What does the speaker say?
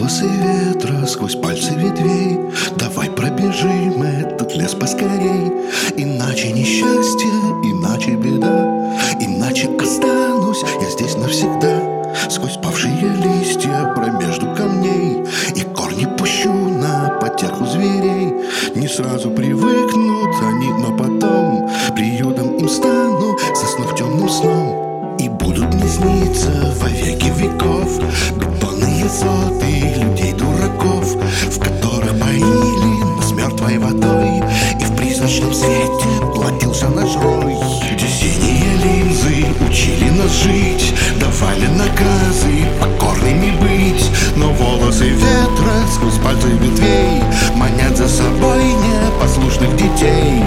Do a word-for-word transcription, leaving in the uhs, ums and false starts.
Волосы ветра сквозь пальцы ветвей. Давай пробежим этот лес поскорей. Иначе несчастье, иначе беда. Иначе останусь я здесь навсегда. Сквозь павшие листья промежду камней и корни пущу на потеху зверей. Не сразу привыкнут они, но потом приютом им стану, заснув темным сном. И будут мне сниться во веки веков бетонные соты людей-дураков, в которых поили с мертвой водой, и в призрачном свете платился наш рой. Где синие линзы учили нас жить, давали наказы покорными быть. Но волосы ветра сквозь пальцы ветвей манят за собой непослушных детей.